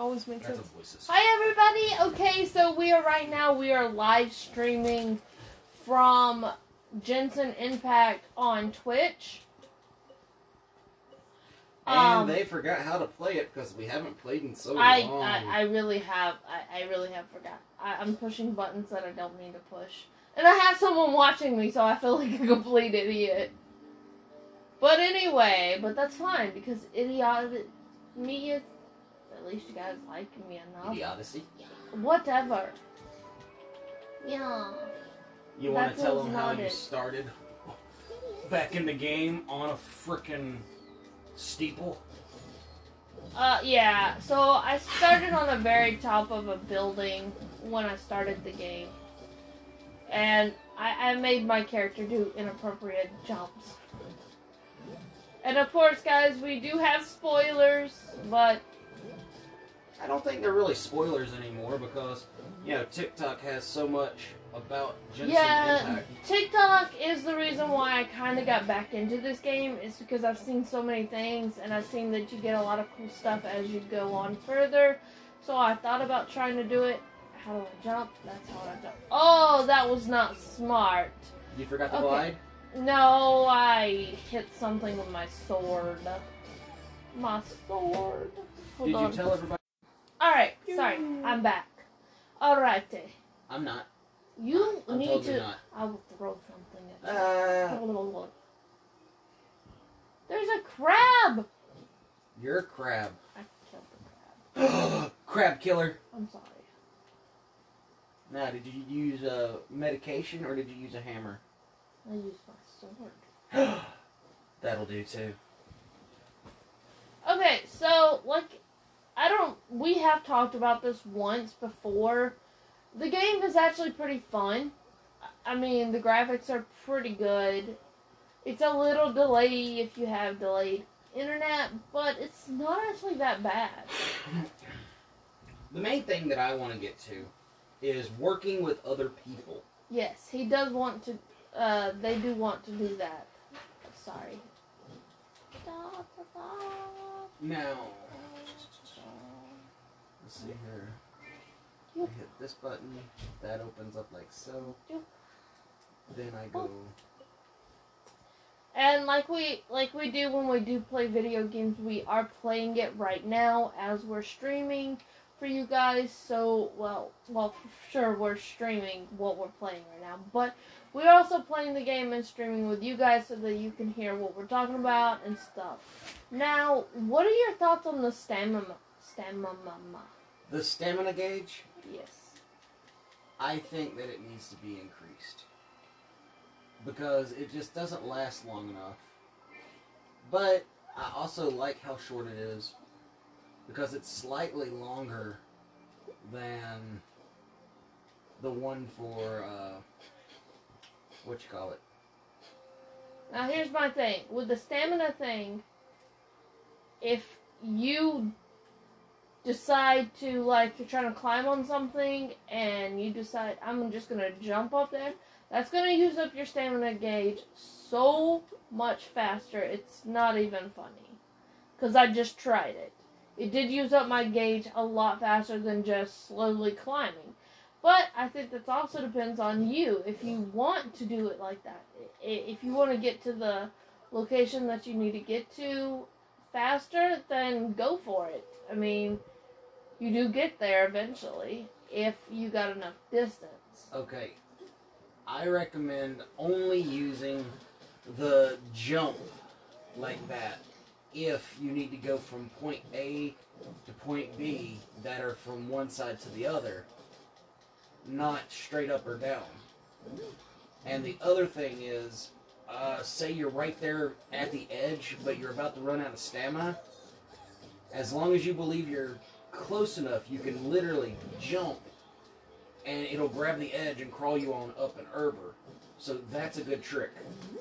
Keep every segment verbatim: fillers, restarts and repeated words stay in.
always makes That's sense. a voices. Hi everybody. Okay, so we are right now we are live streaming from Genshin Impact on Twitch. And um, they forgot how to play it because we haven't played in so I, long. I I really have I, I really have forgot. I, I'm pushing buttons that I don't mean to push, and I have someone watching me, so I feel like a complete idiot. But anyway, but that's fine because idiot me is. At least you guys like me enough. Idiocy. Whatever. Yeah. You want That to tell feels them how you naughty. started back in the game on a frickin' steeple? Uh, yeah. So I started on the very top of a building when I started the game. And I, I made my character do inappropriate jumps. And of course, guys, we do have spoilers, but I don't think they're really spoilers anymore because, you know, TikTok has so much about Genshin yeah, Impact. TikTok is the reason why I kind of got back into this game. Is because I've seen so many things, and I've seen that you get a lot of cool stuff as you go on further. So I thought about trying to do it. How do I jump? That's how I jump. Oh, that was not smart. You forgot to Okay. glide? No, I hit something with my sword. My sword. Hold Did on. you tell everybody? Alright, sorry. I'm back. Alrighty. I'm not. You I'm need totally to... not. I will throw something at you. Uh, There's a crab! you're a crab. I killed the crab. Crab killer. I'm sorry. Now, did you use a medication or did you use a hammer? I used my sword. That'll do too. Okay, so, like, I don't... We have talked about this once before. The game is actually pretty fun. I mean, the graphics are pretty good. It's a little delayed if you have delayed internet, but it's not actually that bad. The main thing that I want to get to is working with other people. Yes, he does want to, uh, they do want to do that. Sorry. Now, let's see here. I hit this button, that opens up like so. Then I go... And like we like we do when we do play video games, we are playing it right now as we're streaming for you guys. So, well, well, for sure we're streaming what we're playing right now, but we're also playing the game and streaming with you guys so that you can hear what we're talking about and stuff. Now, what are your thoughts on the stamina? Stamina? The stamina gauge? Yes. I think that it needs to be increased. Because it just doesn't last long enough. But I also like how short it is. Because it's slightly longer than the one for, uh, what you call it? Now here's my thing. With the stamina thing, if you decide to, like, you're trying to climb on something and you decide, I'm just going to jump up there, that's going to use up your stamina gauge so much faster, it's not even funny. Because I just tried it. It did use up my gauge a lot faster than just slowly climbing. But I think that also depends on you. If you want to do it like that. If you want to get to the location that you need to get to faster, then go for it. I mean, you do get there eventually if you got enough distance. Okay. I recommend only using the jump like that if you need to go from point A to point B that are from one side to the other, not straight up or down. And the other thing is, uh, say you're right there at the edge, but you're about to run out of stamina. As long as you believe you're close enough, you can literally jump and it'll grab the edge and crawl you on up an herber. So that's a good trick.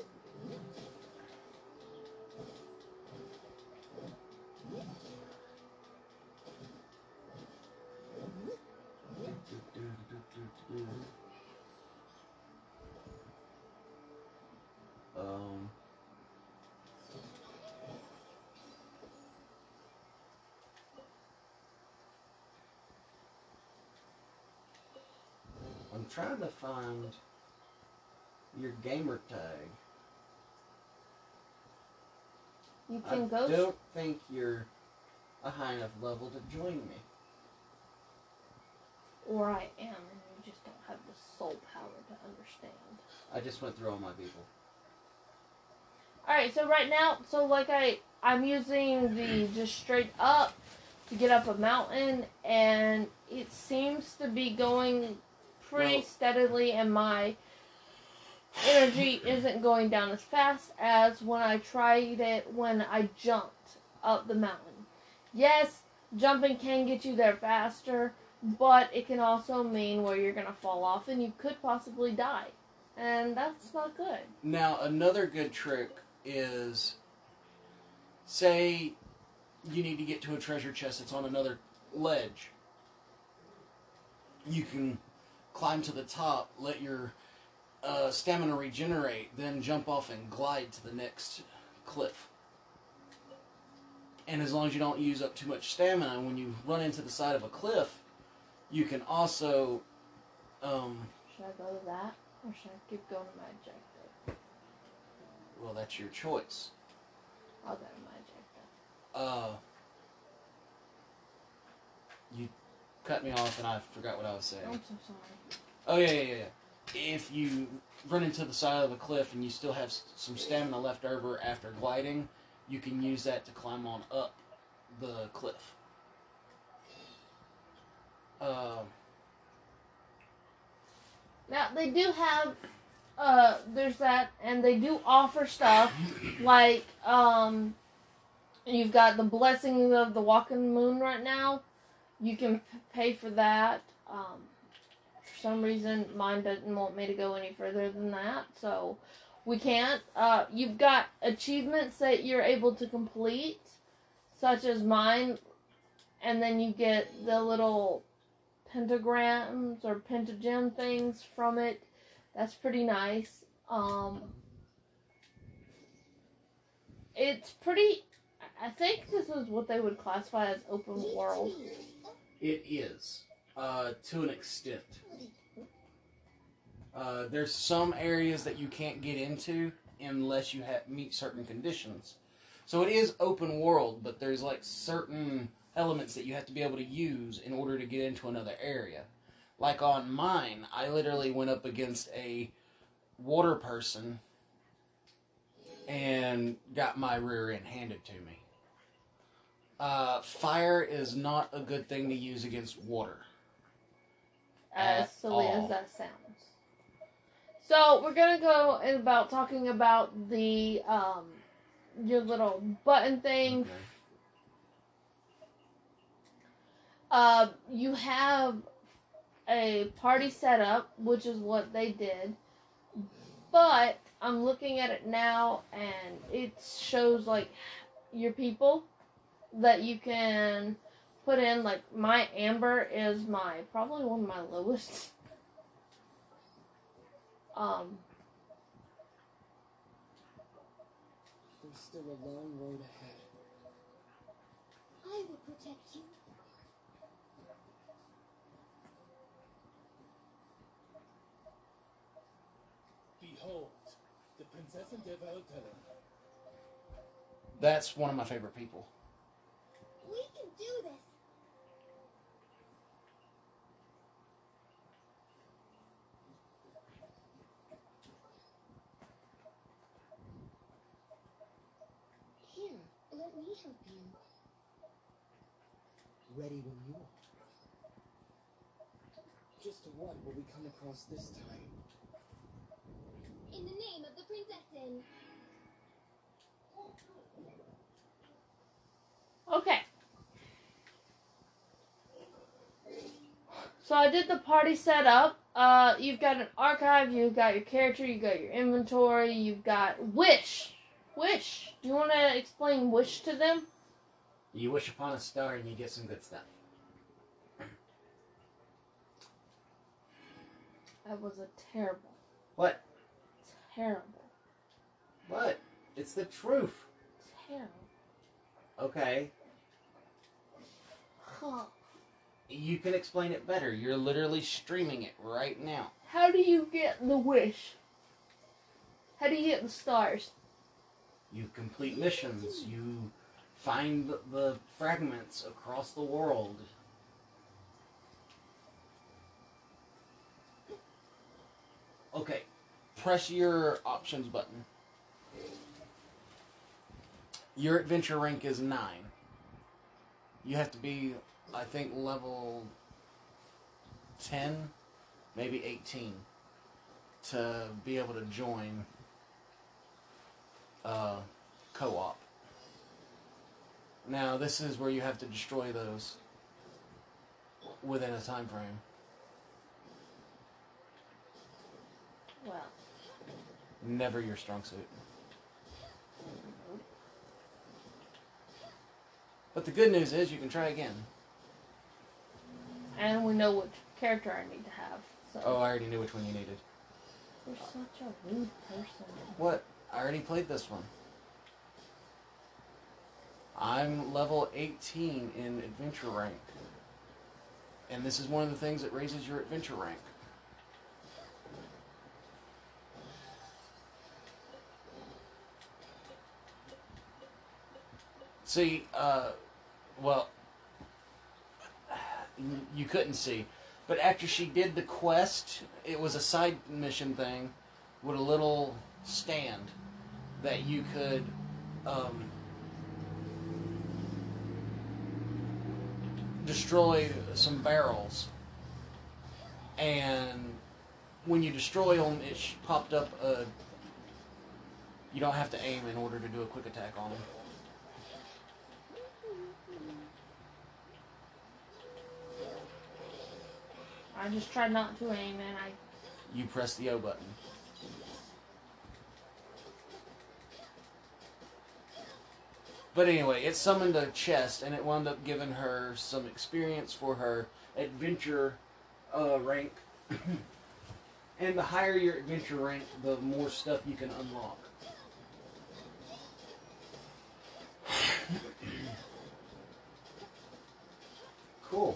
Um... trying to find your gamer tag. You can I go. don't think you're a high enough level to join me. Or I am, and you just don't have the soul power to understand. I just went through all my people. Alright, so right now, so like I, I'm using the just straight up to get up a mountain, and it seems to be going pretty Well, steadily, and my energy isn't going down as fast as when I tried it when I jumped up the mountain. Yes, jumping can get you there faster, but it can also mean where you're going to fall off and you could possibly die. And that's not good. Now, another good trick is, say you need to get to a treasure chest that's on another ledge. You can climb to the top, let your uh, stamina regenerate, then jump off and glide to the next cliff. And as long as you don't use up too much stamina, when you run into the side of a cliff, you can also... Um, should I go to that, or should I keep going to my objective? Well, that's your choice. I'll go to my objective. Uh, you cut me off and I forgot what I was saying. I'm so sorry. Oh, yeah, yeah, yeah, yeah. If you run into the side of a cliff and you still have some stamina left over after gliding, you can use that to climb on up the cliff. Uh, now, they do have, uh, there's that, and they do offer stuff, like, um, you've got the Blessing of the Walking Moon right now. You can p- pay for that. Um, for some reason, mine doesn't want me to go any further than that, so we can't. Uh, you've got achievements that you're able to complete, such as mine, and then you get the little pentagrams or pentagem things from it. That's pretty nice. Um, it's pretty... I think this is what they would classify as open world. it is, uh, to an extent. Uh, there's some areas that you can't get into unless you have, meet certain conditions. So it is open world, but there's like certain elements that you have to be able to use in order to get into another area. Like on mine, I literally went up against a water person and got my rear end handed to me. Uh, fire is not a good thing to use against water. As At silly all. as that sounds. So we're gonna go in about talking about the um your little button thing. Okay. Uh, you have a party set up, which is what they did. But I'm looking at it now, and it shows like your people that you can put in. Like my Amber is my probably one of my lowest. Um, There's still a long road ahead. I will protect you. Behold, the Prinzessin der Weltellen. That's one of my favorite people. We can do this. Here, let me help you. Ready when you are. Just what will we come across this time? In the name of the Prinzessin. okay. So I did the party setup. Uh, you've got an archive, you've got your character, you've got your inventory, you've got Wish. Wish. Do you want to explain Wish to them? You wish upon a star and you get some good stuff. That was a terrible, What? terrible, What? It's the truth. terrible. Okay. Huh. You can explain it better. You're literally streaming it right now. How do you get the wish? How do you get the stars? You complete missions. You find the, the fragments across the world. Okay, press your options button. Your adventure rank is nine. You have to be, I think, level ten, maybe eighteen, to be able to join uh, co-op. Now, this is where you have to destroy those within a time frame. Well, Never your strong suit. But the good news is you can try again. and we know which character I need to have. So. Oh, I already knew which one you needed. You're such a rude person. What? I already played this one. I'm level eighteen in adventure rank. And this is one of the things that raises your adventure rank. See, uh, well, you couldn't see. But after she did the quest, it was a side mission thing with a little stand that you could um, destroy some barrels. And when you destroy them, it sh- popped up a... You don't have to aim in order to do a quick attack on them. I just tried not to aim and I... You press the O button. But anyway, it summoned a chest, and it wound up giving her some experience for her adventure uh, rank. And the higher your adventure rank, the more stuff you can unlock. Cool.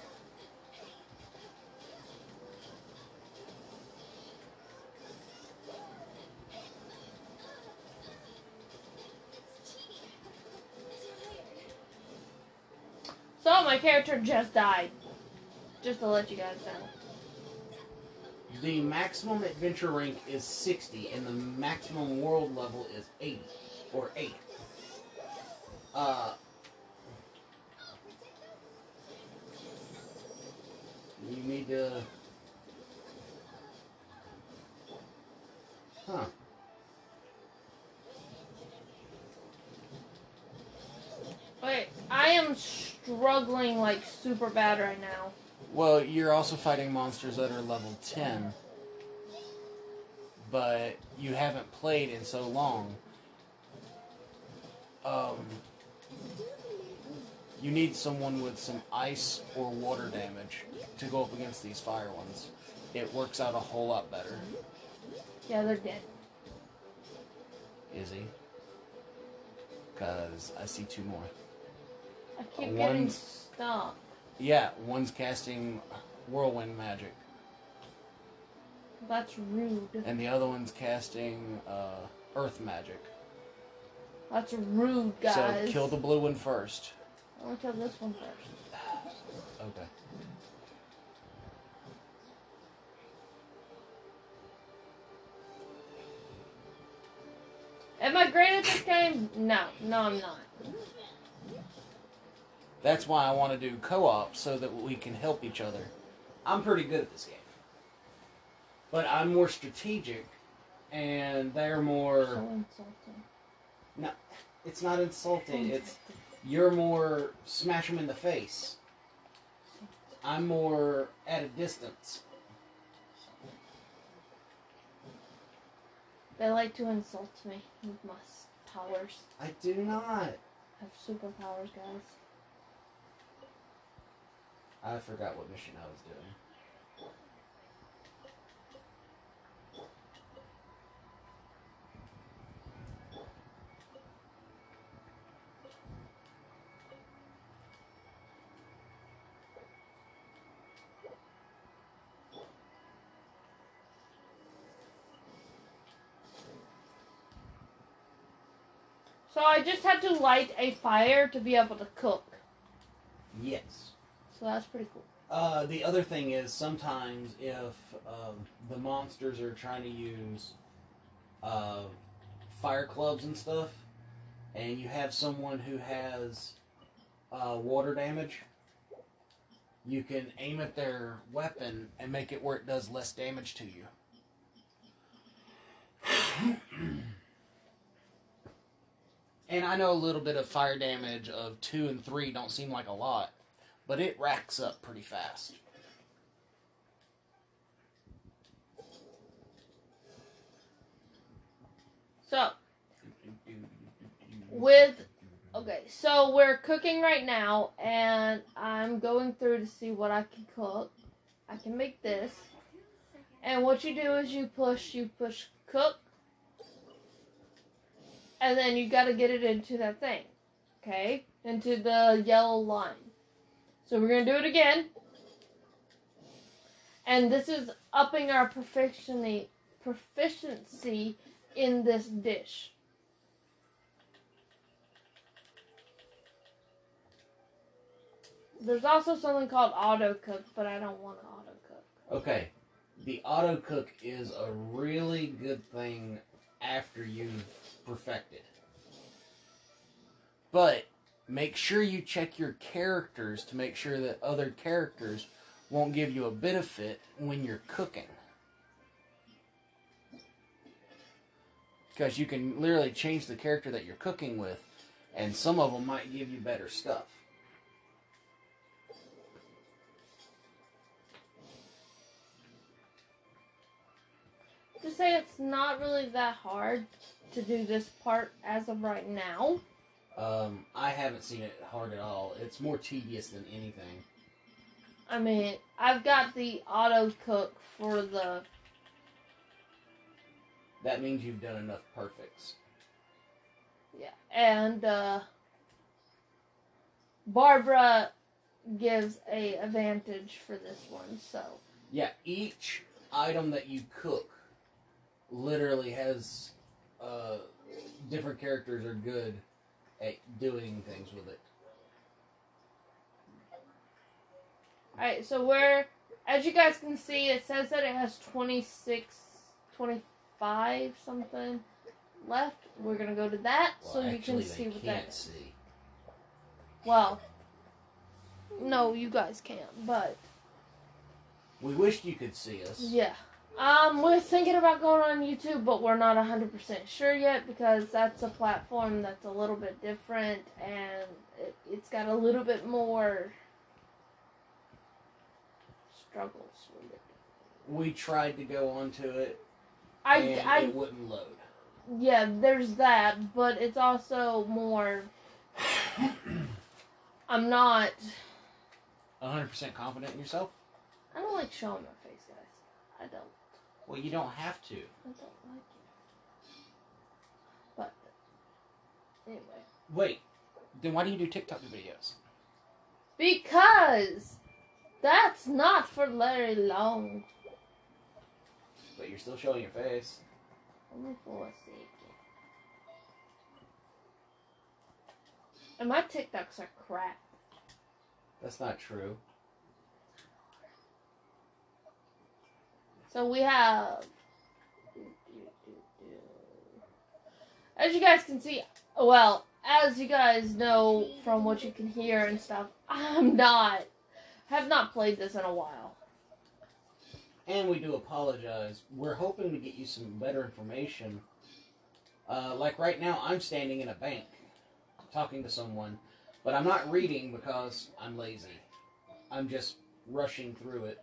So, my character just died. Just to let you guys know. The maximum adventure rank is sixty, and the maximum world level is eighty, or eight. Uh, you need to... Huh. Wait, I am struggling like super bad right now. Well, you're also fighting monsters that are level ten, but you haven't played in so long. Um, you need someone with some ice or water damage to go up against these fire ones. It works out a whole lot better. Yeah, they're dead. Is he? Because I see two more. I keep Uh, getting one's- stuck. Yeah, one's casting whirlwind magic, That's rude. and the other one's casting uh, earth magic. That's rude, guys. So kill the blue one first. I want to kill this one first. Okay. Am I great at this game? No. No, I'm not. That's why I want to do co-op, so that we can help each other. I'm pretty good at this game. But I'm more strategic, and they're more... So insulting. No, it's not insulting. So It's you're more smash them in the face. I'm more at a distance. They like to insult me with my s- powers. I do not. I have superpowers, guys. I forgot what mission I was doing. So I just had to light a fire to be able to cook. Yes. So that's pretty cool. Uh, the other thing is sometimes if um, the monsters are trying to use uh, fire clubs and stuff, and you have someone who has uh, water damage, you can aim at their weapon and make it where it does less damage to you. And I know a little bit of fire damage of two and three don't seem like a lot, but it racks up pretty fast. So, with, okay, so we're cooking right now, and I'm going through to see what I can cook. I can make this. And what you do is you push, you push cook, and then you gotta get it into that thing, okay? Into the yellow line. So we're gonna do it again. And this is upping our proficiency, proficiency in this dish. There's also something called auto cook, but I don't want to auto cook. Okay, the auto cook is a really good thing after you've perfected. But make sure you check your characters to make sure that other characters won't give you a benefit when you're cooking. Because you can literally change the character that you're cooking with, and some of them might give you better stuff. To say it's not really that hard to do this part as of right now. Um, I haven't seen it hard at all. It's more tedious than anything. I mean, I've got the auto cook for the... That means you've done enough perfects. Yeah, and uh, Barbara gives a advantage for this one, so... Yeah, each item that you cook literally has uh, different characters are good at doing things with it. Alright, so we're, as you guys can see, it says that it has twenty-six, twenty-five something left. We're going to go to that Well, so you actually, can see they what can't that is. see. Well, no, you guys can't, but We wished you could see us. yeah. Um, we're thinking about going on YouTube, but we're not one hundred percent sure yet because that's a platform that's a little bit different and it, it's got a little bit more struggles with it. We tried to go onto it, I, and I, it wouldn't load. yeah, there's that, but it's also more, I'm not, one hundred percent confident in yourself? I don't like showing my face, guys. I don't. Well, you don't have to. I don't like it. But, anyway. Wait, then why do you do TikTok videos? Because that's not for very long. But you're still showing your face. Only for a second. And my TikToks are crap. That's not true. So we have, as you guys can see, well, as you guys know from what you can hear and stuff, I'm not, have not played this in a while. And we do apologize. We're hoping to get you some better information. Uh, like right now, I'm standing in a bank talking to someone, but I'm not reading because I'm lazy. I'm just rushing through it.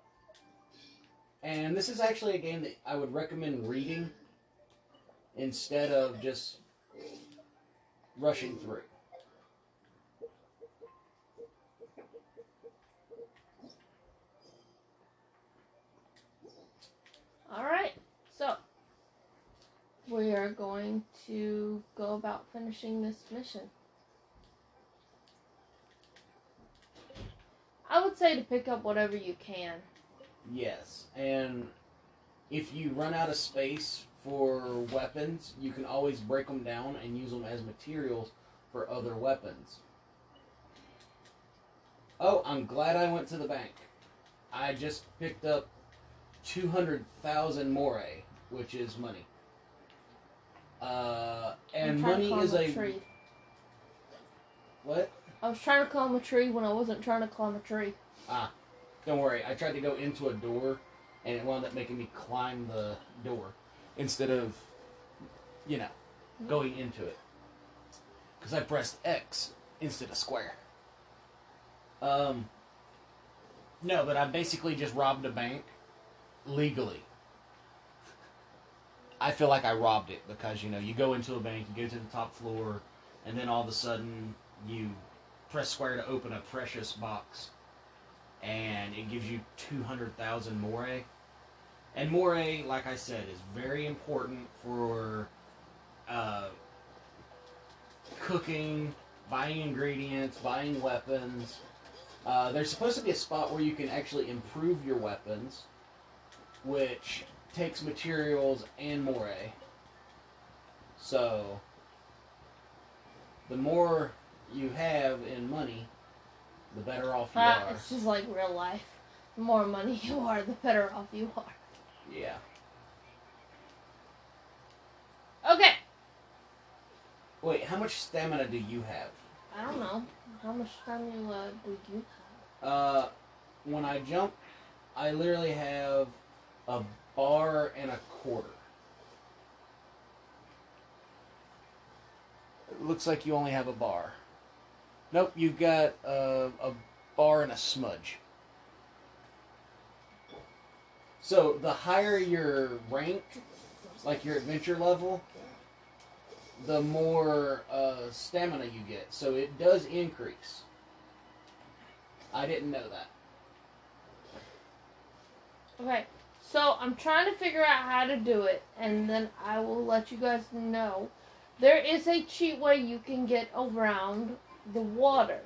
And this is actually a game that I would recommend reading instead of just rushing through. Alright, so we are going to go about finishing this mission. I would say to pick up whatever you can. Yes, and if you run out of space for weapons, you can always break them down and use them as materials for other weapons. Oh, I'm glad I went to the bank. I just picked up two hundred thousand moray, which is money. Uh, and I'm trying to money climb is a a... tree. What? I was trying to climb a tree when I wasn't trying to climb a tree. Ah, don't worry. I tried to go into a door, and it wound up making me climb the door instead of, you know, going into it. Because I pressed X instead of square. Um, no, but I basically just robbed a bank legally. I feel like I robbed it because, you know, you go into a bank, you go to the top floor, and then all of a sudden you press square to open a precious box, and it gives you two hundred thousand moray. And moray, like I said, is very important for uh, cooking, buying ingredients, buying weapons. Uh, there's supposed to be a spot where you can actually improve your weapons, which takes materials and moray. So, the more you have in money, the better off you Ah, are. it's just like real life. The more money you are, the better off you are. Yeah. Okay. Wait, how much stamina do you have? I don't know. How much time you uh, do you have? Uh, when I jump, I literally have a bar and a quarter. It looks like you only have a bar. Nope, you've got uh, a bar and a smudge. So the higher your rank, like your adventure level, the more uh, stamina you get. So it does increase. I didn't know that. Okay. So I'm trying to figure out how to do it, and then I will let you guys know. There is a cheat way you can get around the water.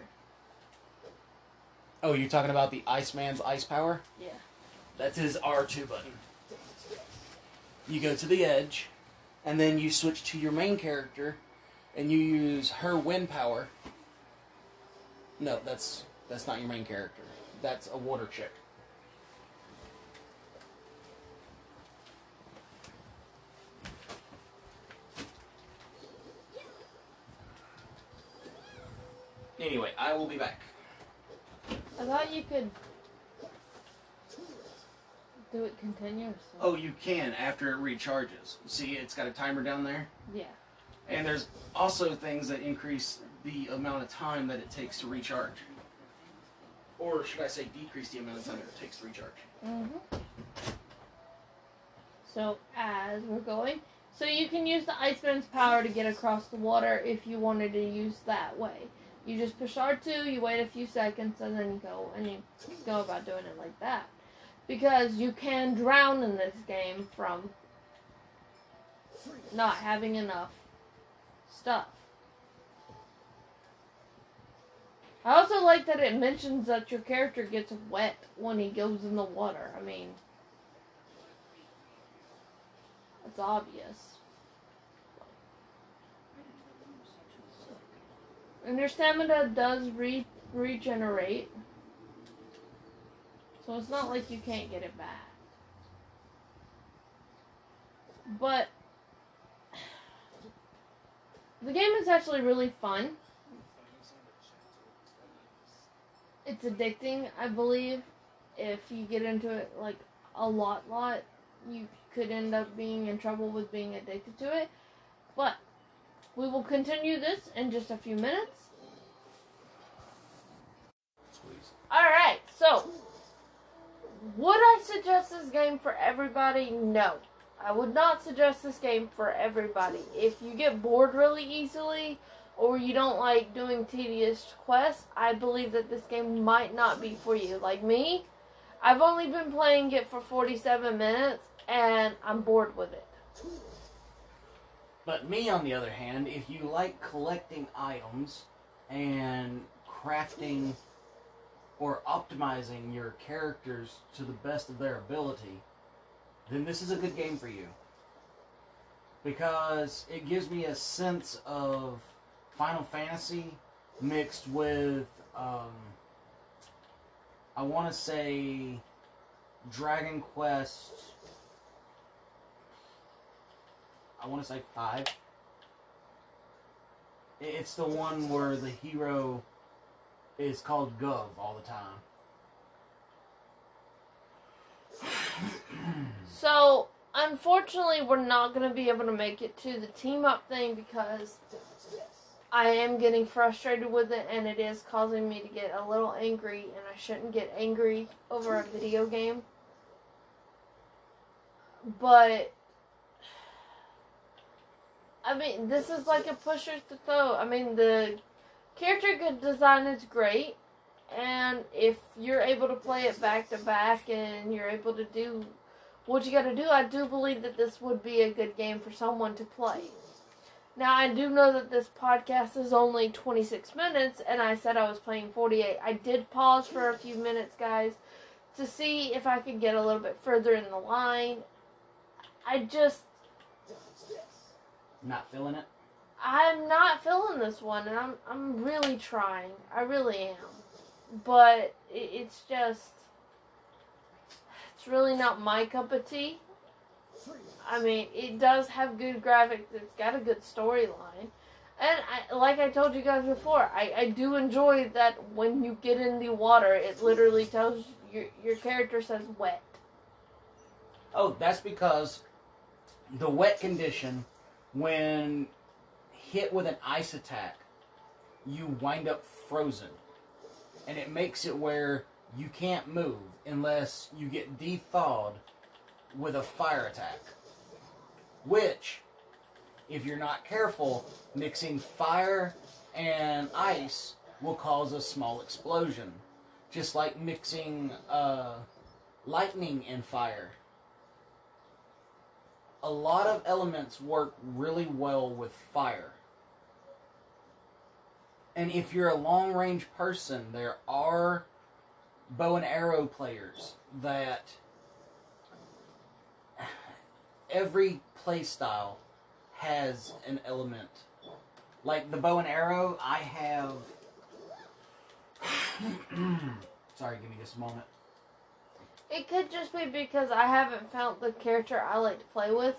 Oh, you're talking about the Iceman's ice power? Yeah. That's his R two button. You go to the edge, and then you switch to your main character, and you use her wind power. No, that's that's not your main character. That's a water chick. Anyway, I will be back. I thought you could do it continuously. Oh, you can after it recharges. See, it's got a timer down there. Yeah. And there's also things that increase the amount of time that it takes to recharge. Or should I say decrease the amount of time it takes to recharge. Mm-hmm. So, as we're going, so you can use the Iceman's power to get across the water if you wanted to use that way. You just push R two, you wait a few seconds, and then you go, and you go about doing it like that. Because you can drown in this game from not having enough stuff. I also like that it mentions that your character gets wet when he goes in the water. I mean, it's obvious. And your stamina does re- regenerate. So it's not like you can't get it back. But the game is actually really fun. It's addicting, I believe. If you get into it like a lot, lot, you could end up being in trouble with being addicted to it. But we will continue this in just a few minutes. Alright, so would I suggest this game for everybody? No. I would not suggest this game for everybody. If you get bored really easily, or you don't like doing tedious quests, I believe that this game might not be for you. Like me, I've only been playing it for forty-seven minutes, and I'm bored with it. But me, on the other hand, if you like collecting items and crafting or optimizing your characters to the best of their ability, then this is a good game for you. because it gives me a sense of Final Fantasy mixed with, um, I want to say, Dragon Quest. I want to say five. It's the one where the hero is called Gov all the time. So, unfortunately, we're not going to be able to make it to the team up thing because I am getting frustrated with it and it is causing me to get a little angry, and I shouldn't get angry over a video game. But, I mean, this is like a pusher to throw. I mean, the character design is great, and if you're able to play it back to back and you're able to do what you gotta do, I do believe that this would be a good game for someone to play. Now, I do know that this podcast is only twenty-six minutes, and I said I was playing forty-eight. I did pause for a few minutes, guys, to see if I could get a little bit further in the line. I just... Not feeling it? I'm not feeling this one, and I'm I'm really trying. I really am. But it, it's just... It's really not my cup of tea. I mean, it does have good graphics. It's got a good storyline. And I, like I told you guys before, I, I do enjoy that when you get in the water, it literally tells you, your, your character says wet. Oh, that's because the wet condition, when hit with an ice attack, you wind up frozen. And it makes it where you can't move unless you get de-thawed with a fire attack. Which, if you're not careful, mixing fire and ice will cause a small explosion. Just like mixing uh, lightning and fire. A lot of elements work really well with fire. And if you're a long-range person, there are bow and arrow players that every playstyle has an element. Like the bow and arrow, I have... Sorry, give me just a moment. It could just be because I haven't found the character I like to play with.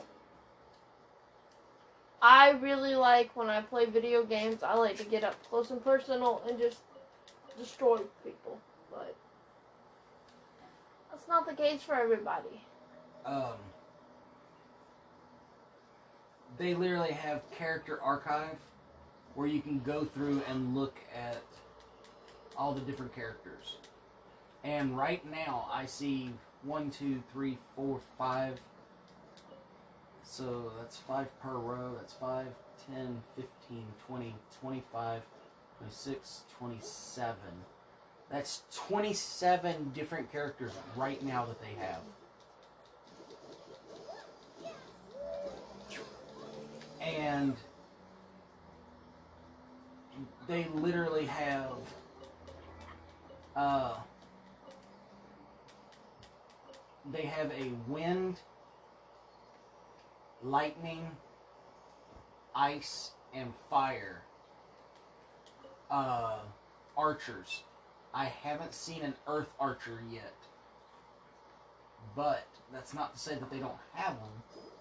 I really like, when I play video games, I like to get up close and personal and just destroy people. But that's not the case for everybody. Um, they literally have Character Archive where you can go through and look at all the different characters. And right now I see one, two, three, four, five. So that's five per row. That's five, ten, fifteen, twenty, twenty-five, twenty-six, twenty-seven. That's twenty-seven different characters right now that they have. And they literally have uh, they have a wind, lightning, ice, and fire uh, archers. I haven't seen an earth archer yet, but that's not to say that they don't have them.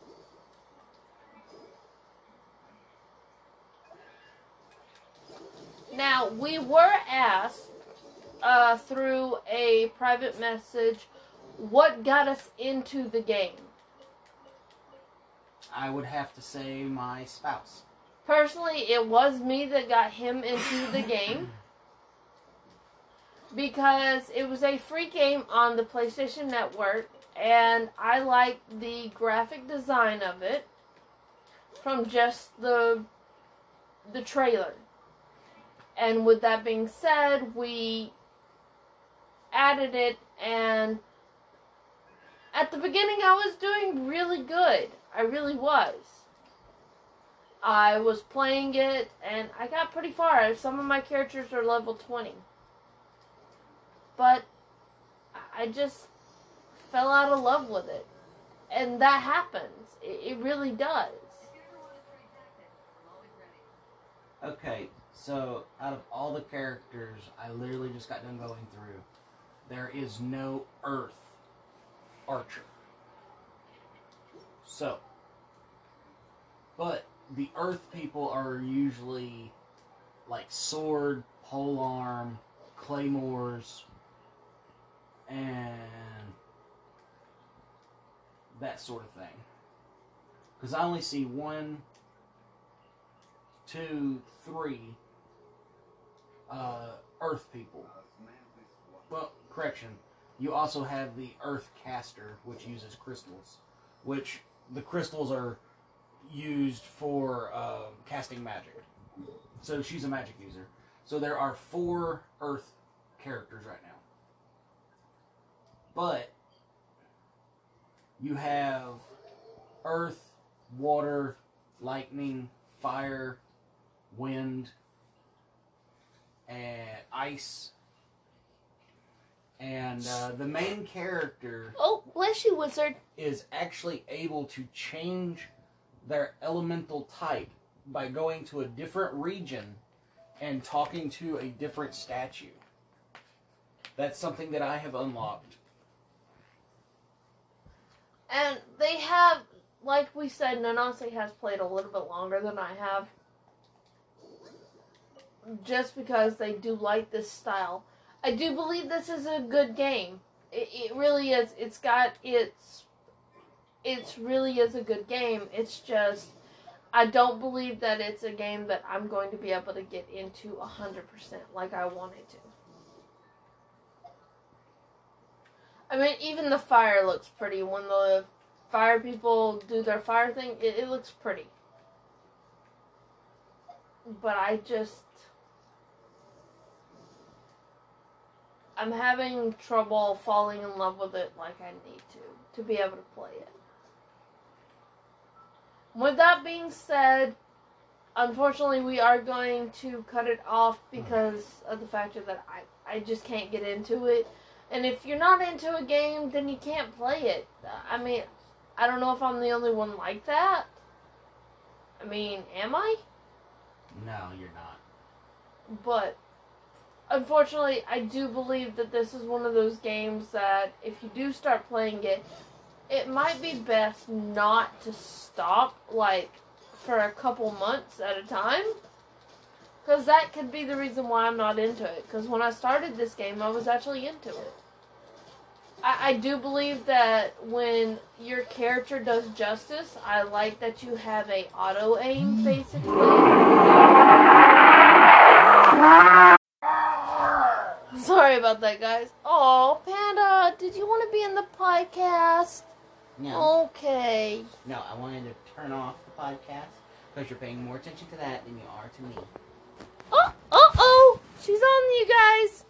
Now, we were asked uh, through a private message what got us into the game. I would have to say my spouse. Personally, it was me that got him into the game because it was a free game on the PlayStation Network, and I liked the graphic design of it from just the the trailer. And with that being said, we added it, and at the beginning I was doing really good. I really was. I was playing it, and I got pretty far. Some of my characters are level twenty. But I just fell out of love with it. And that happens. It, it really does. Okay, so out of all the characters I literally just got done going through, there is no Earth archer. So, but the Earth people are usually like sword, polearm, claymores, and that sort of thing. Because I only see one, two, three uh, Earth people. Well, correction. You also have the Earth Caster, which uses crystals. Which, the crystals are used for uh, casting magic. So she's a magic user. So there are four Earth characters right now. But you have Earth, water, lightning, fire, wind, and ice. And uh, the main character Oh, bless you, wizard. is actually able to change their elemental type by going to a different region and talking to a different statue. That's something that I have unlocked. And they have, like we said, Nanase has played a little bit longer than I have. Just because they do like this style. I do believe this is a good game. It, it really is. It's got its... It's really is a good game. It's just... I don't believe that it's a game that I'm going to be able to get into one hundred percent like I wanted to. I mean, even the fire looks pretty. When the fire people do their fire thing, it, it looks pretty. But I just... I'm having trouble falling in love with it like I need to, to be able to play it. With that being said, unfortunately we are going to cut it off because of the factor that I, I just can't get into it. And if you're not into a game, then you can't play it. I mean, I don't know if I'm the only one like that. I mean, am I? No, you're not. But, unfortunately, I do believe that this is one of those games that if you do start playing it, it might be best not to stop, like, for a couple months at a time. Because that could be the reason why I'm not into it. Because when I started this game, I was actually into it. I, I do believe that when your character does justice, I like that you have a auto-aim, basically. Sorry about that, guys. Oh, Panda, did you want to be in the podcast? No. Okay. No, I wanted to turn off the podcast because you're paying more attention to that than you are to me. Oh, uh-oh. She's on, you guys.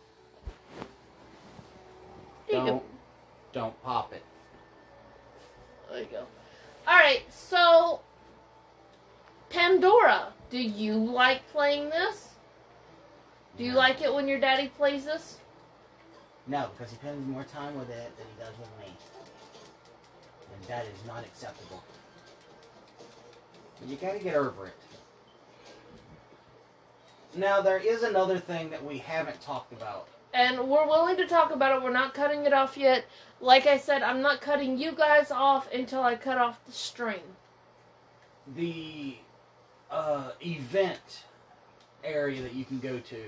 There you Don't, go. don't pop it. There you go. Alright, so, Pandora, do you like playing this? Do you No. like it when your daddy plays this? No, because he spends more time with it than he does with me. And that is not acceptable. You gotta get over it. Now, there is another thing that we haven't talked about. And we're willing to talk about it. We're not cutting it off yet. Like I said, I'm not cutting you guys off until I cut off the stream. The uh, event area that you can go to.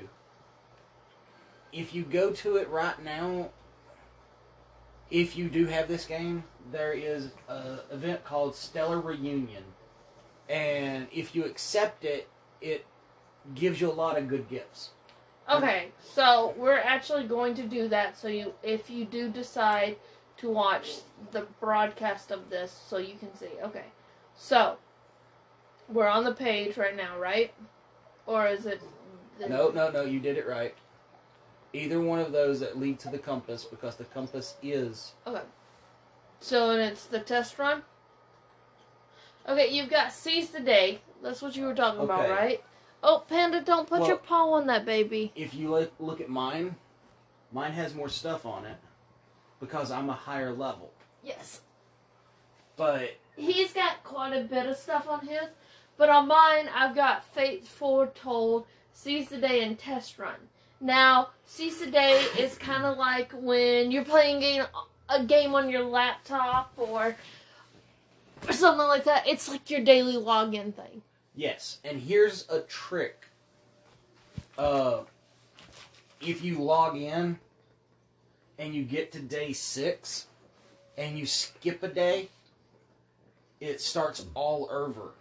If you go to it right now, if you do have this game, there is an event called Stellar Reunion. And if you accept it, it gives you a lot of good gifts. Okay, so we're actually going to do that. So you, if you do decide to watch the broadcast of this, so you can see. Okay, so we're on the page right now, right? Or is it? The... No, no, no, you did it right. Either one of those that lead to the compass, because the compass is... Okay. So, and it's the test run? Okay, you've got seize the day. That's what you were talking Okay. about, right? Oh, Panda, don't put Well, your paw on that baby. If you look, look at mine, mine has more stuff on it, because I'm a higher level. Yes. But, He's got quite a bit of stuff on his, But on mine, I've got Fates Foretold, Seize the Day, and Test Run. Now, Seize the Day is kind of like when you're playing a game, a game on your laptop or, or something like that. It's like your daily login thing. Yes, and here's a trick. Uh, if you log in and you get to day six and you skip a day, it starts all over.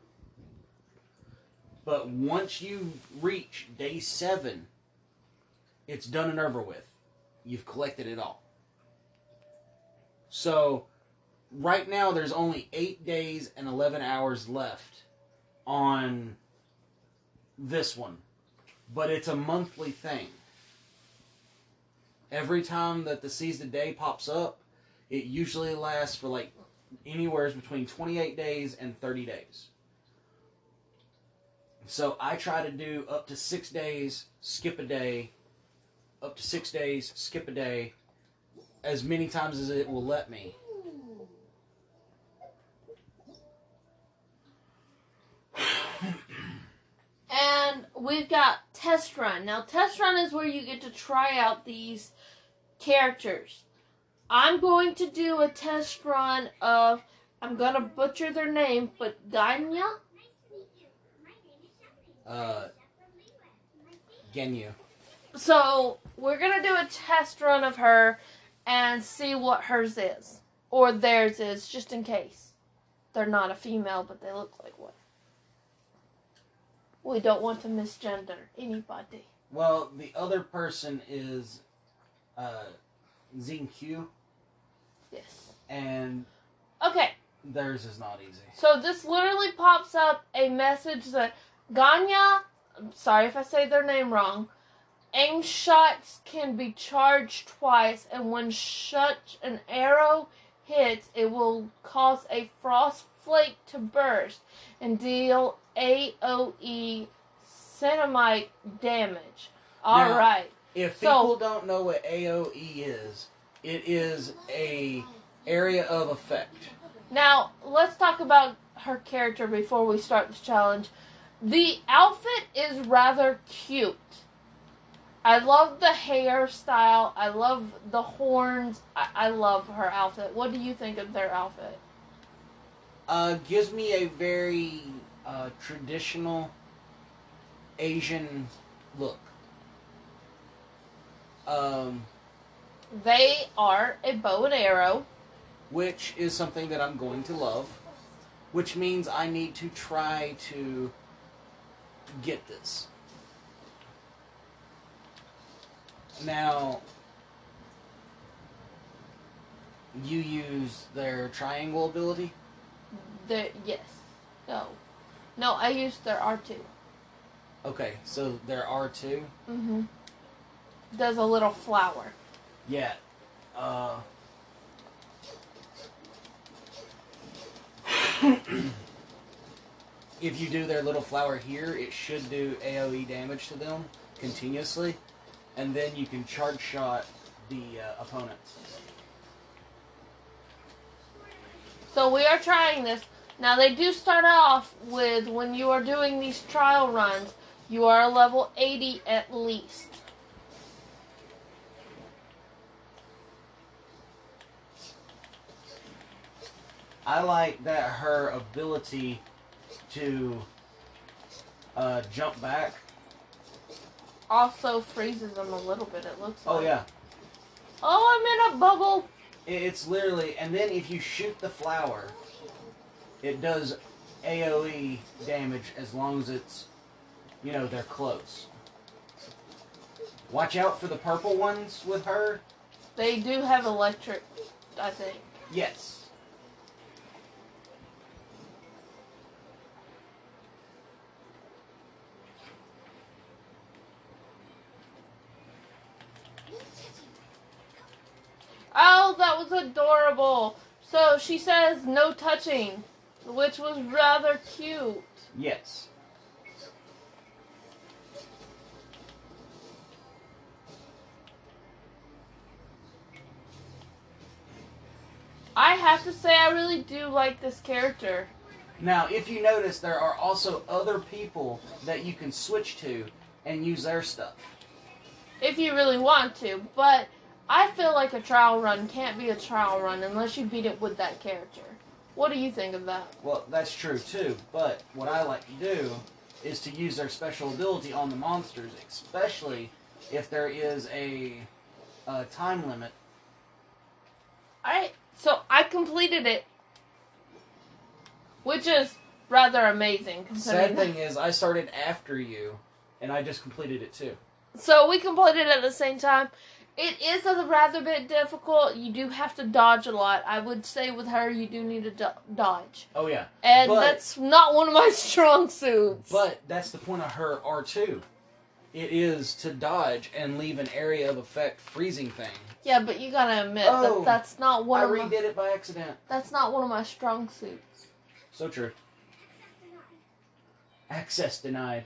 But once you reach day seven, it's done and over with. You've collected it all. So, right now there's only eight days and eleven hours left on this one. But it's a monthly thing. Every time that the Seize the Day pops up, it usually lasts for like anywhere between twenty-eight days and thirty days. So I try to do up to six days, skip a day, up to six days, skip a day, as many times as it will let me. And we've got Test Run. Now, Test Run is where you get to try out these characters. I'm going to do a test run of, I'm going to butcher their name, but Ganya? Uh, Genyu. So, we're going to do a test run of her and see what hers is. Or theirs is, just in case. They're not a female, but they look like one. We don't want to misgender anybody. Well, the other person is uh, Xinkyu, Yes. and Okay. theirs is not easy. So this literally pops up a message that Ganya, I'm sorry if I say their name wrong, aim shots can be charged twice, and when such an arrow hits, it will cause a frost flake to burst and deal A O E cinemite damage. All Now, right. If So- people don't know what A O E is, it is a area of effect. Now, let's talk about her character before we start this challenge. The outfit is rather cute. I love the hairstyle. I love the horns. I, I love her outfit. What do you think of their outfit? Uh, gives me a very uh, traditional Asian look. Um, They are a bow and arrow. which is something that I'm going to love. Which means I need to try to get this. Now, you use their triangle ability? The yes. No. No, I used their R two. Okay, so there are two. Mm-hmm. Does a little flower. Yeah. Uh, if you do their little flower here, it should do A O E damage to them continuously, and then you can charge shot the uh, opponents. So we are trying this. Now they do start off with, when you are doing these trial runs, you are a level eighty at least. I like that her ability to uh, jump back. Also freezes them a little bit, it looks like. Oh yeah, Oh, I'm in a bubble. It- it's literally, and then if you shoot the flower, it does A O E damage as long as it's, you know, they're close. Watch out for the purple ones with her. They do have electric, I think. Yes. Oh, that was adorable. So she says no touching, which was rather cute. Yes. I have to say, I really do like this character. Now, if you notice, there are also other people that you can switch to and use their stuff. If you really want to, but I feel like a trial run can't be a trial run unless you beat it with that character. What do you think of that? Well, that's true too, but what I like to do is to use their special ability on the monsters, especially if there is a, a time limit. Alright, so I completed it, which is rather amazing. Sad considering- thing is, I started after you, and I just completed it too. So we completed it at the same time. It is a rather bit difficult. You do have to dodge a lot. I would say with her, you do need to do- dodge. Oh yeah. And But- that's not one of my strong suits. But that's the point of her R two. It is to dodge and leave an area of effect freezing thing. Yeah, but you gotta admit Oh, that that's not one I of my, redid it by accident. that's not one of my strong suits. So true. Access denied.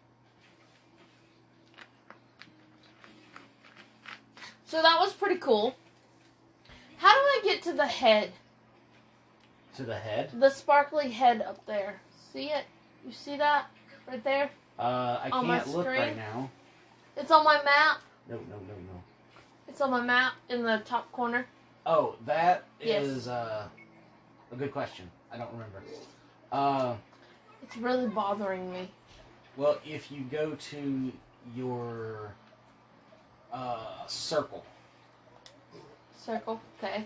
So that was pretty cool. How do I get to the head? To the head? The sparkly head up there. See it? You see that? Right there? Uh, I On my can't look screen? right now. It's on my map. No, no, no, no. It's on my map in the top corner. Oh, that Yes. is uh, a good question. I don't remember. Uh, It's really bothering me. well, if you go to your uh, circle, Circle. Okay.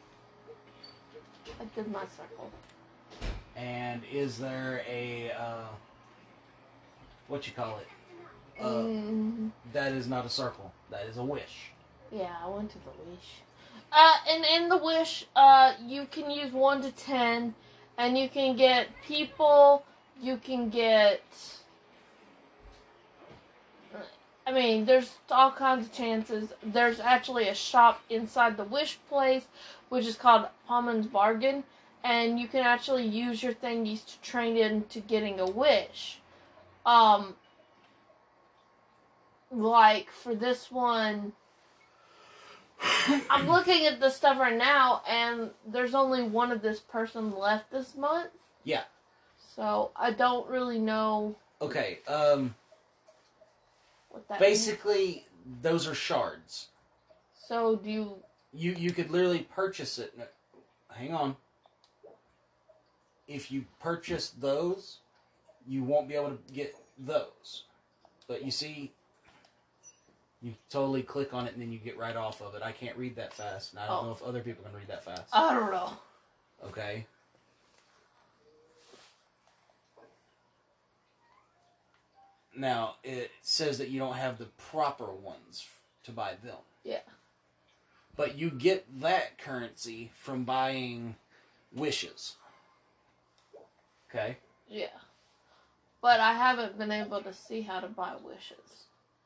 I did my circle. and is there a uh, what you call it? Uh, Mm, that is not a circle. That is a wish. yeah, I went to the wish. Uh, and in the wish, uh, you can use one to ten, and you can get people. You can get. I mean, there's all kinds of chances. There's actually a shop inside the wish place, which is called Palman's Bargain, and you can actually use your thingies to train into getting a wish. Um, like for this one, I'm looking at the stuff right now, and there's only one of this person left this month. Yeah. So I don't really know Okay. Um. what that means. Basically, those are shards. So do you? You you could literally purchase it. No, hang on. If you purchase those, you won't be able to get those. But you see, you totally click on it and then you get right off of it. I can't read that fast, and I don't Oh. know if other people can read that fast. I don't know. Okay. Now, it says that you don't have the proper ones to buy them. Yeah. But you get that currency from buying wishes. Okay? Yeah. But I haven't been able to see how to buy wishes.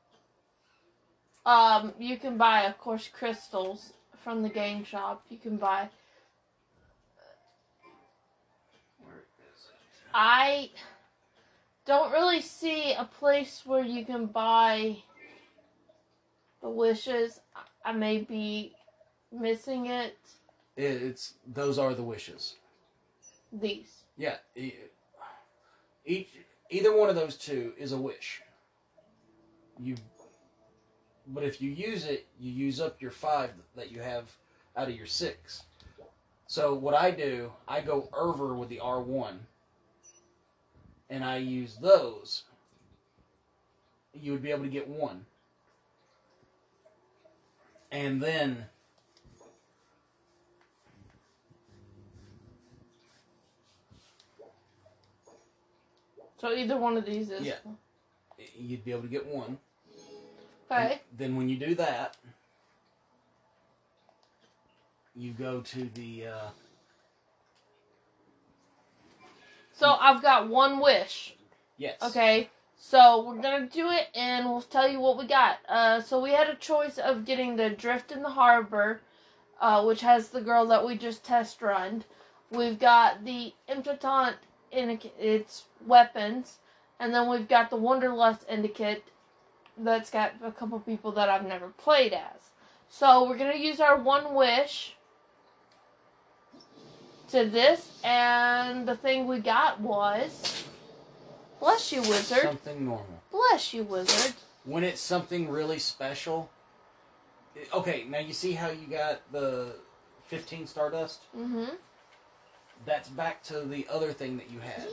Um, you can buy, of course, crystals from the game shop. You can buy. Where is it? I don't really see a place where you can buy the wishes. I may be missing it. It- It's those are the wishes. These. Yeah. e- Each either one of those two is a wish. You but if you use it, you use up your five that you have out of your six. So what I do, I go over with the R one and I use those. You would be able to get one. And then So either one of these is. Yeah. you'd be able to get one. Okay. And then when you do that, you go to the uh, So I've got one wish. yes. Okay. So we're gonna do it, and we'll tell you what we got. Uh, so we had a choice of getting the Drift in the Harbor, uh, which has the girl that we just test run. We've got the Impotant in its weapons, and then we've got the Wanderlust Indicate that's got a couple people that I've never played as. So we're gonna use our one wish to this, and the thing we got was... Bless you, wizard. Something normal. Bless you, wizard. When it's something really special... Okay, now you see how you got the fifteen Stardust? Mm-hmm. That's back to the other thing that you had.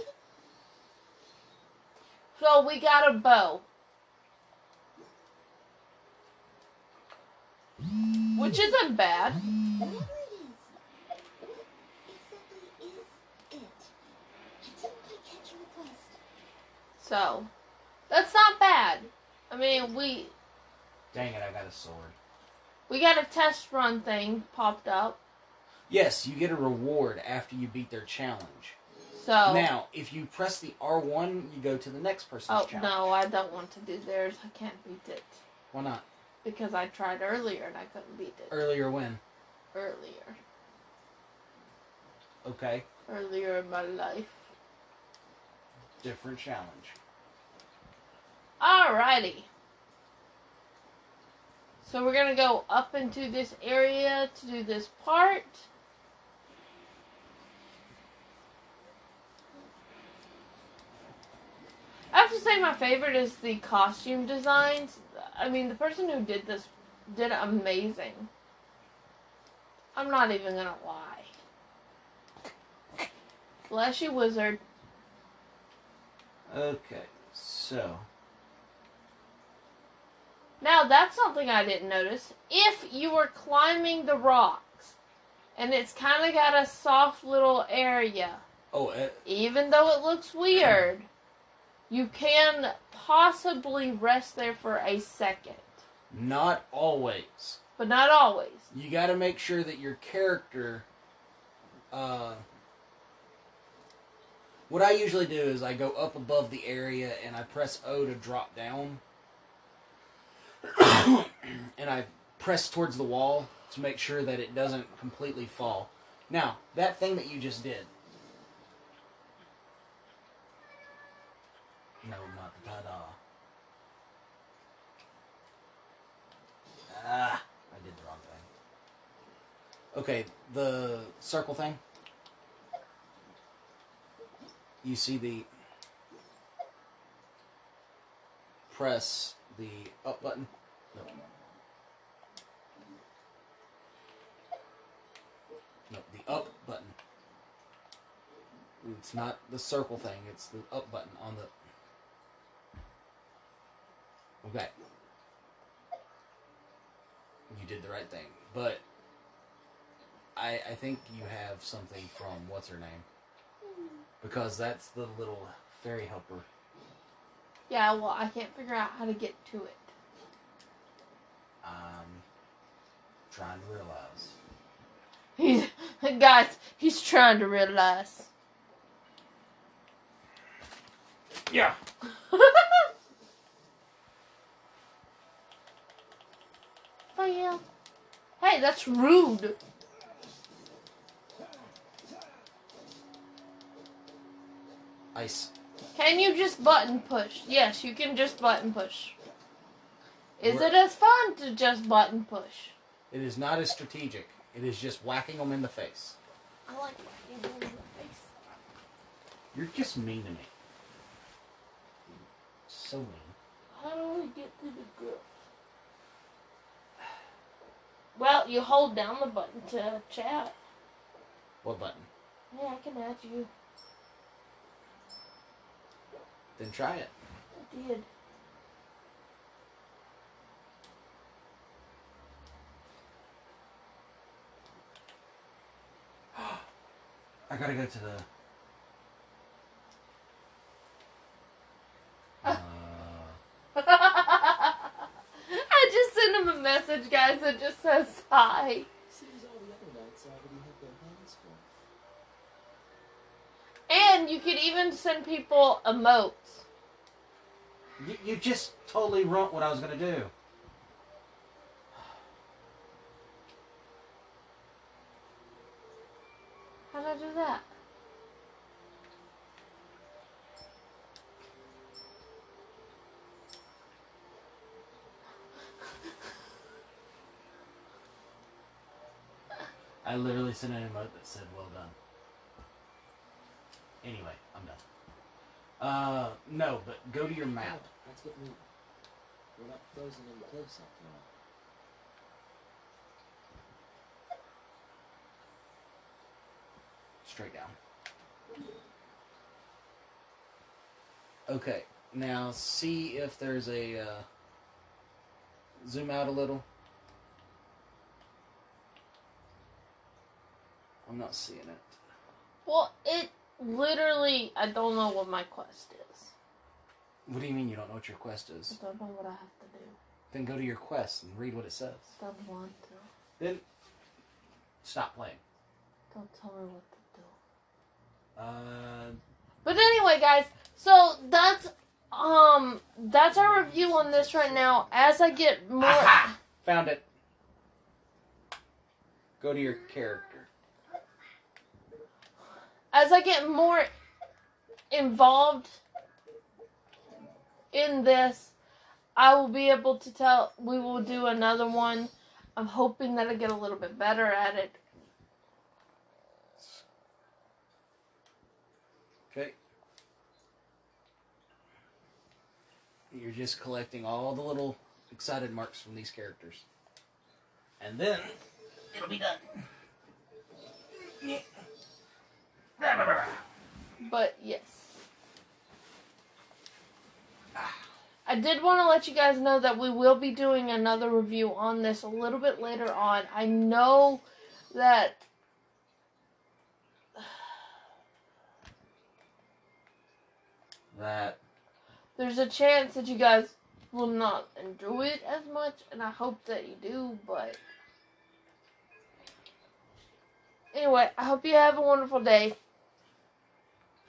So we got a bow. Which isn't bad. Whatever it is, what exactly is it? I didn't quite catch your request. So, that's not bad. I mean, we Dang it, I got a sword. we got a test run thing popped up. Yes, you get a reward after you beat their challenge. So Now, if you press the R one, you go to the next person's oh challenge. no, I don't want to do theirs. I can't beat it Why not? because I tried earlier and I couldn't beat it Earlier when? earlier. Okay. Earlier in my life. Different challenge. Alrighty. So we're gonna go up into this area to do this part. I have to say my favorite is the costume designs. I mean, the person who did this did amazing. I'm not even gonna lie. Bless you, wizard. Okay, so... Now, that's something I didn't notice. If you were climbing the rocks, and it's kind of got a soft little area, Oh, uh, even though it looks weird, you can possibly rest there for a second. not always. But not always. You gotta make sure that your character... Uh, what I usually do is I go up above the area and I press O to drop down. And I press towards the wall to make sure that it doesn't completely fall. Now, that thing that you just did. No, not the ta-da. Ah, I did the wrong thing. Okay, the circle thing. You see the... Press the up button. No. No, the up button. It's not the circle thing, it's the up button on the... Okay. You did the right thing. But I I think you have something from what's her name? Because that's the little fairy helper. Yeah, well, I can't figure out how to get to it. I'm trying to realize. He's, guys, he's trying to realize. Yeah. Oh, yeah. Hey, that's rude. Ice. Can you just button push? Yes, you can just button push. Is We're- it as fun to just button push? It is not as strategic. It is just whacking them in the face. I like whacking them in the face. You're just mean to me. So mean. How do we get to the girl? Well, you hold down the button to chat. What button? Yeah, I can add you. Then try it. I did. I gotta go to the... Uh. Uh, I just sent him a message, guys, that just says hi. Seems all the other knights already have their hands full. And you could even send people emotes. you, you just totally ruined what I was gonna do. How did I do that? I literally sent an emote that said, well done. Anyway, I'm done. Uh, no, but go to your map. Let's get moving. We're not frozen in place after all. Straight down. Okay, now see if there's a, uh, zoom out a little. I'm not seeing it. Well, it literally, I don't know what my quest is. What do you mean you don't know what your quest I is? don't know what I have to do. Then go to your quest and read what it says. Don't want to. Then stop playing. Don't tell me what to do. Uh, But anyway, guys, so that's um that's our review on this right now. As I get more, aha! Found it. Go to your character. as I get more involved in this, I will be able to tell. We will do another one. I'm hoping that I get a little bit better at it. Okay. You're just collecting all the little excited marks from these characters. And then it'll be done. But yes. I did want to let you guys know that we will be doing another review on this a little bit later on. I know that That there's a chance that you guys will not enjoy it as much, and I hope that you do, but anyway, I hope you have a wonderful day.